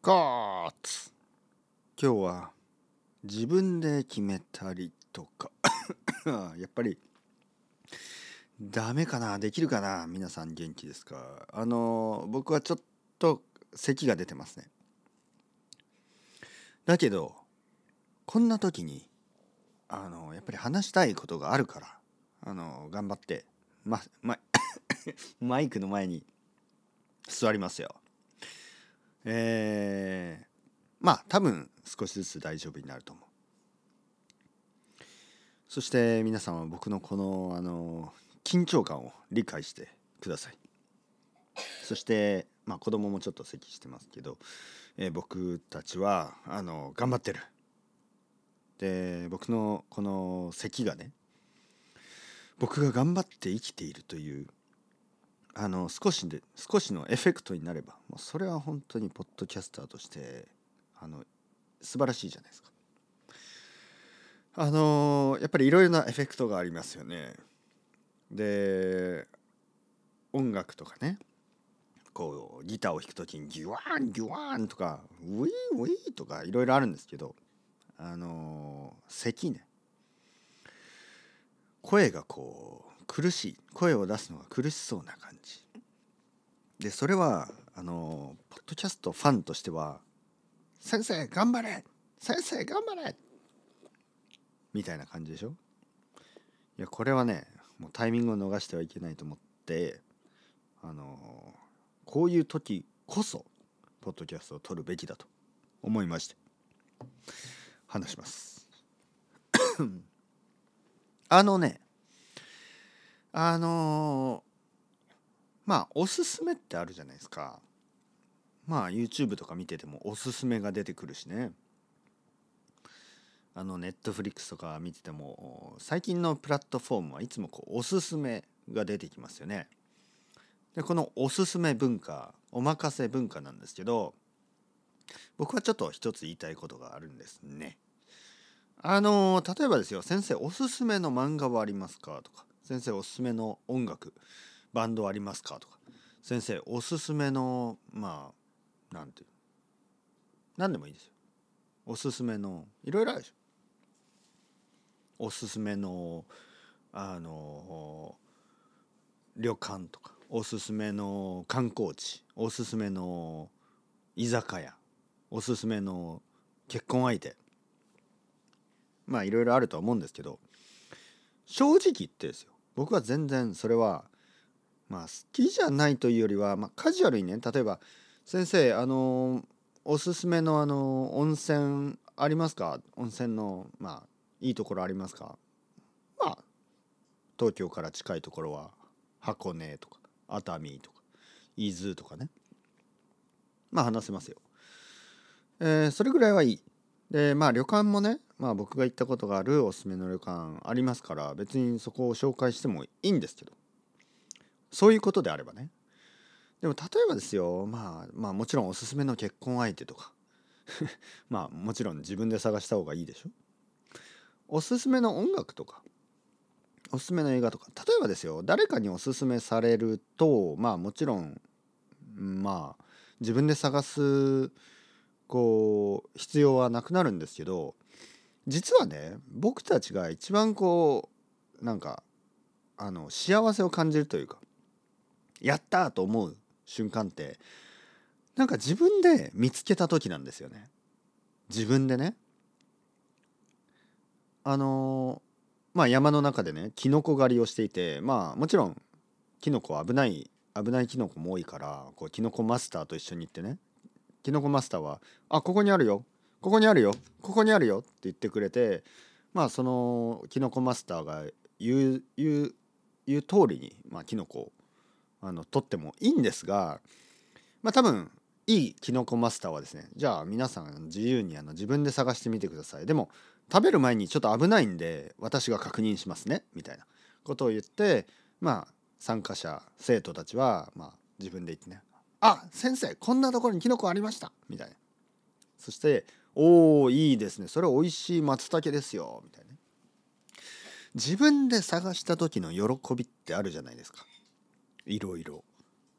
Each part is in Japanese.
カーツ。今日は自分で決めたりとかやっぱりダメかな、できるかな。皆さん元気ですか？僕はちょっと咳が出てますね。だけどこんな時にやっぱり話したいことがあるから頑張ってマイクの前に座りますよ。多分少しずつ大丈夫になると思う。そして皆さんは僕のこの緊張感を理解してください。そして子供もちょっと咳してますけど、僕たちは頑張ってる。で、僕のこの咳がね、僕が頑張って生きているという少しのエフェクトになれば、もうそれは本当にポッドキャスターとして素晴らしいじゃないですか。やっぱりいろいろなエフェクトがありますよね。で、音楽とかね、こうギターを弾くときにギュワーンギュワーンとかウィーウィーとかいろいろあるんですけど、咳ね、声がこう苦しい、声を出すのが苦しそうな感じで、それはポッドキャストファンとしては、先生頑張れ、先生頑張れみたいな感じでしょ。いや、これはね、もうタイミングを逃してはいけないと思って、こういう時こそポッドキャストを撮るべきだと思いまして話しますおすすめってあるじゃないですか。YouTube とか見ててもおすすめが出てくるしね。Netflix とか見てても最近のプラットフォームはいつもおすすめが出てきますよね。で、このおすすめ文化、お任せ文化なんですけど、僕はちょっと一つ言いたいことがあるんですね。例えばですよ、先生おすすめの漫画はありますかとか、先生おすすめの音楽バンドありますかとか、先生おすすめの何でもいいですよ。おすすめのいろいろあるでしょ。おすすめの旅館とか、おすすめの観光地、おすすめの居酒屋、おすすめの結婚相手、いろいろあるとは思うんですけど、正直言ってですよ、僕は全然それは好きじゃないというよりは、カジュアルにね、例えば先生おすすめの温泉ありますか、温泉のいいところありますか。東京から近いところは箱根とか熱海とか伊豆とかね、話せますよ。それぐらいはいい。で、旅館もね、僕が行ったことがあるおすすめの旅館ありますから、別にそこを紹介してもいいんですけど、そういうことであればね。でも例えばですよ、もちろんおすすめの結婚相手とかもちろん自分で探した方がいいでしょ。おすすめの音楽とかおすすめの映画とか、例えばですよ、誰かにおすすめされるともちろん自分で探す必要はなくなるんですけど、実はね、僕たちが一番幸せを感じるというか、やったーと思う瞬間って、自分で見つけた時なんですよね。自分でね、山の中でね、キノコ狩りをしていて、もちろんキノコは危ないキノコも多いから、キノコマスターと一緒に行ってね、キノコマスターはここにあるよ、ここにあるよ、ここにあるよって言ってくれて、そのキノコマスターが言う通りにキノコを取ってもいいんですが、多分いいキノコマスターはですね、じゃあ皆さん自由に自分で探してみてください。でも食べる前にちょっと危ないんで私が確認しますねみたいなことを言って、参加者生徒たちは自分で言ってね、先生こんなところにキノコありましたみたいな。そしておーいいですね、それ美味しい松茸ですよみたいな。自分で探した時の喜びってあるじゃないですか。いろいろ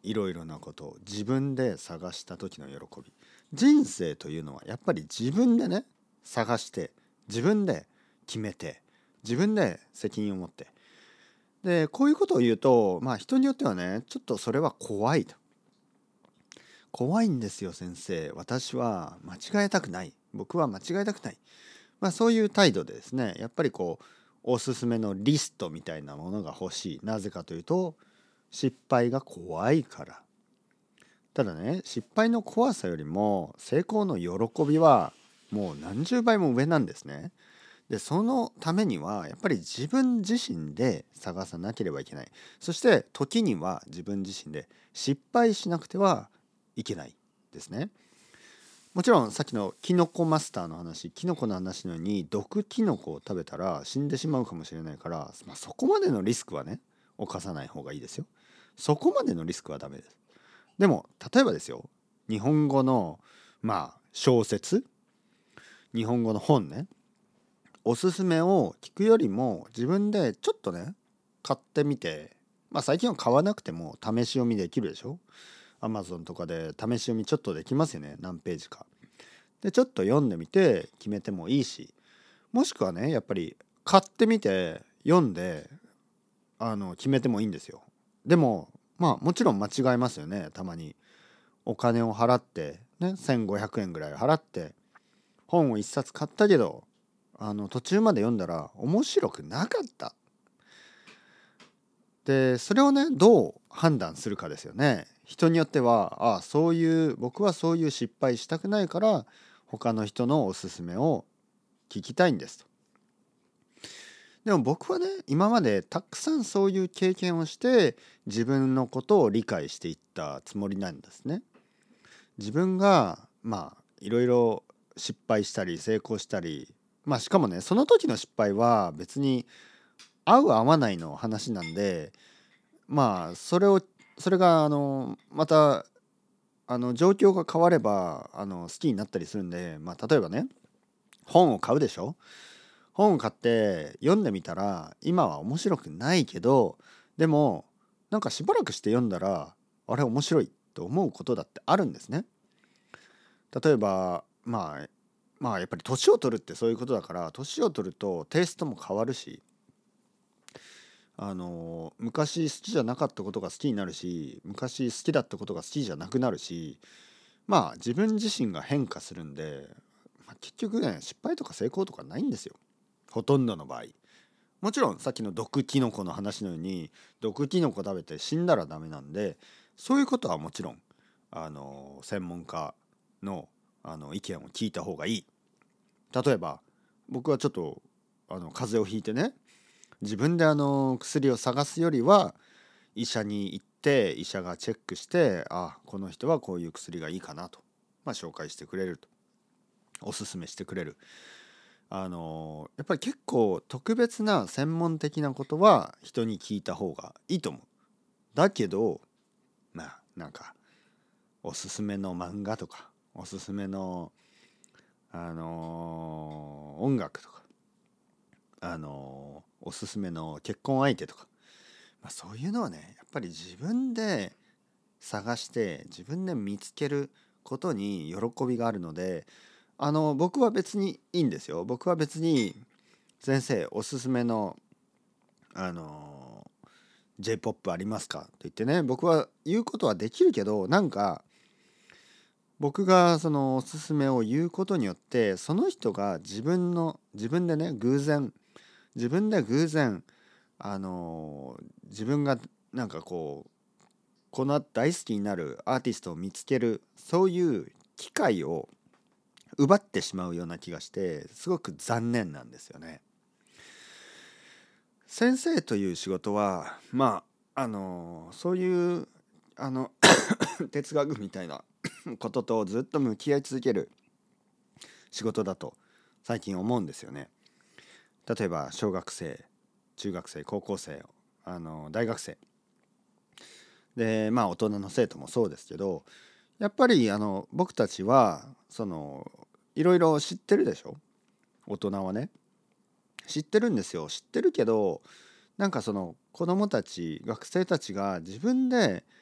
いろいろなことを自分で探した時の喜び。人生というのはやっぱり自分でね探して自分で決めて自分で責任を持って、でこういうことを言うと人によってはねちょっとそれは怖いと。怖いんですよ先生、私は間違えたくない、僕は間違えたくない、そういう態度でですねやっぱりおすすめのリストみたいなものが欲しい。なぜかというと失敗が怖いから。ただね失敗の怖さよりも成功の喜びはもう何十倍も上なんですね。でそのためにはやっぱり自分自身で探さなければいけない。そして時には自分自身で失敗しなくてはいけないですね。もちろんさっきのキノコマスターの話、キノコの話のように毒キノコを食べたら死んでしまうかもしれないから、そこまでのリスクはね犯さない方がいいですよ。そこまでのリスクはダメです。でも例えばですよ、日本語の小説、日本語の本ね、おすすめを聞くよりも自分でちょっとね買ってみて、最近は買わなくても試し読みできるでしょ。Amazon とかで試し読みちょっとできますよね、何ページかでちょっと読んでみて決めてもいいし、もしくはねやっぱり買ってみて読んで決めてもいいんですよ。でももちろん間違えますよね。たまにお金を払ってね1500円ぐらい払って本を一冊買ったけど途中まで読んだら面白くなかった。でそれをねどう判断するかですよね。人によっては僕はそういう失敗したくないから他の人のおすすめを聞きたいんですと。でも僕はね今までたくさんそういう経験をして自分のことを理解していったつもりなんですね。自分がいろいろ失敗したり成功したり、しかもねその時の失敗は別に合う合わないの話なんで、それがまた状況が変われば好きになったりするんで、例えばね本を買うでしょ。本を買って読んでみたら今は面白くないけど、でもなんかしばらくして読んだらあれ面白いと思うことだってあるんですね。例えばやっぱり年を取るってそういうことだから、年を取るとテイストも変わるし、昔好きじゃなかったことが好きになるし、昔好きだったことが好きじゃなくなるし、自分自身が変化するんで、結局ね失敗とか成功とかないんですよ、ほとんどの場合。もちろんさっきの毒キノコの話のように毒キノコ食べて死んだらダメなんで、そういうことはもちろん専門家の意見を聞いた方がいい。例えば僕はちょっと風邪をひいてね、自分で薬を探すよりは医者に行って医者がチェックして、この人はこういう薬がいいかなと、紹介してくれると、おすすめしてくれる。やっぱり結構特別な専門的なことは人に聞いた方がいいと思う。だけどなんかおすすめの漫画とかおすすめの音楽とかおすすめの結婚相手とか、そういうのはねやっぱり自分で探して自分で見つけることに喜びがあるので、僕は別にいいんですよ。僕は別に先生おすすめのJ-POP ありますかと言ってね僕は言うことはできるけど、僕がそのおすすめを言うことによってその人が自分でね自分で偶然自分がなんかこの大好きになるアーティストを見つける、そういう機会を奪ってしまうような気がしてすごく残念なんですよね。先生という仕事はそういうあの哲学みたいなこととずっと向き合い続ける仕事だと最近思うんですよね。例えば小学生、中学生、高校生、大学生で大人の生徒もそうですけど、やっぱり僕たちはいろいろ知ってるでしょ。大人はね知ってるんですよ。知ってるけど子供たち学生たちが自分で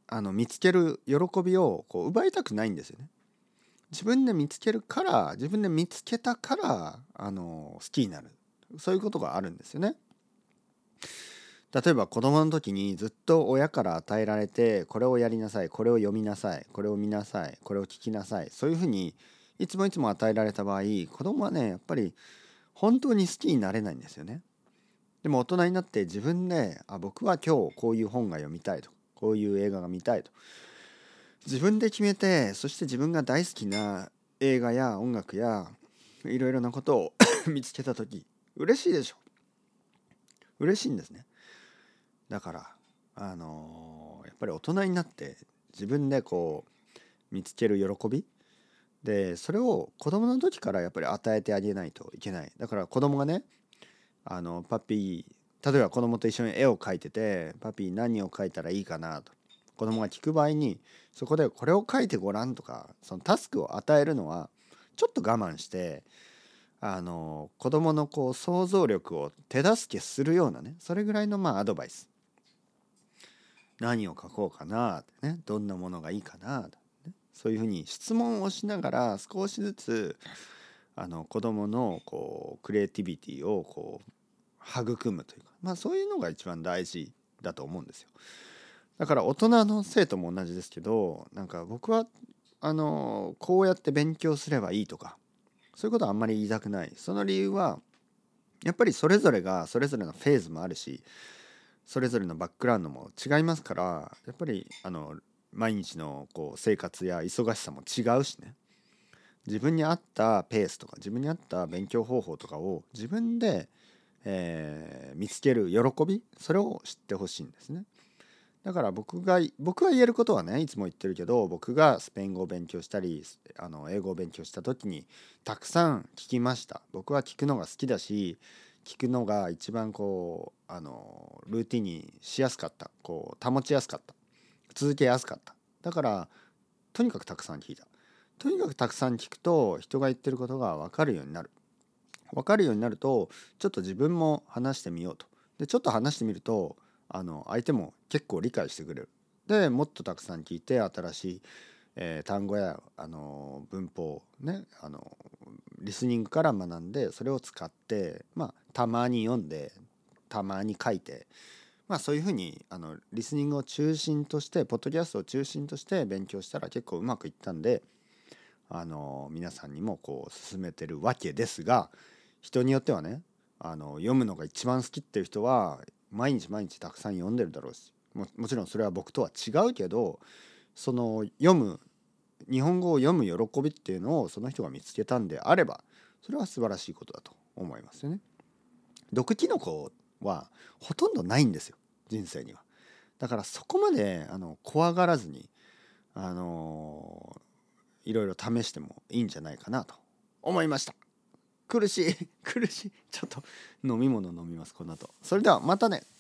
見つける喜びをこう奪いたくないんですよね。自分で見つけるから、自分で見つけたから好きになる、そういうことがあるんですよね。例えば子供の時にずっと親から与えられて、これをやりなさい、これを読みなさい、これを見なさい、これを聞きなさい、そういうふうにいつもいつも与えられた場合、子供はねやっぱり本当に好きになれないんですよね。でも大人になって自分で僕は今日こういう本が読みたいと、こういう映画が見たいと自分で決めて、そして自分が大好きな映画や音楽やいろいろなことを見つけた時、嬉しいでしょ。嬉しいんですね。だからやっぱり大人になって自分でこう見つける喜びで、それを子供の時からやっぱり与えてあげないといけない。だから子供がね、パピー、例えば子供と一緒に絵を描いてて、パピー何を描いたらいいかなと子供が聞く場合に、そこでこれを描いてごらんとか、そのタスクを与えるのはちょっと我慢して、子供のこう想像力を手助けするようなね、それぐらいのアドバイス、何を描こうかなってね、どんなものがいいかなと、ね、そういうふうに質問をしながら少しずつ子供のこうクリエイティビティをこう育むというか、そういうのが一番大事だと思うんですよ。だから大人の生徒も同じですけど、なんか僕はこうやって勉強すればいいとか、そういうことはあんまり言いたくない。その理由はやっぱりそれぞれがそれぞれのフェーズもあるし、それぞれのバックグラウンドも違いますから、やっぱり毎日のこう生活や忙しさも違うしね、自分に合ったペースとか自分に合った勉強方法とかを自分で、見つける喜び、それを知ってほしいんですね。だから僕が言えることはね、いつも言ってるけど、僕がスペイン語を勉強したり英語を勉強した時にたくさん聞きました。僕は聞くのが好きだし、聞くのが一番こうルーティンにしやすかった、こう保ちやすかった、続けやすかった。だからとにかくたくさん聞いた。とにかくたくさん聞くと人が言ってることが分かるようになる。分かるようになると、ちょっと自分も話してみようと。でちょっと話してみると相手も結構理解してくれる。でもっとたくさん聞いて、新しい、単語や文法ね、リスニングから学んで、それを使って、たまに読んでたまに書いて、そういうふうにリスニングを中心として、ポッドキャストを中心として勉強したら結構うまくいったんで、皆さんにもこう勧めてるわけですが、人によってはね、読むのが一番好きっていう人は毎日毎日たくさん読んでるだろうし、もちろんそれは僕とは違うけど、その日本語を読む喜びっていうのをその人が見つけたんであれば、それは素晴らしいことだと思いますよね。毒キノコはほとんどないんですよ、人生には。だからそこまで怖がらずにいろいろ試してもいいんじゃないかなと思いました。苦しい苦しい、ちょっと飲み物飲みますこの後。それではまたね。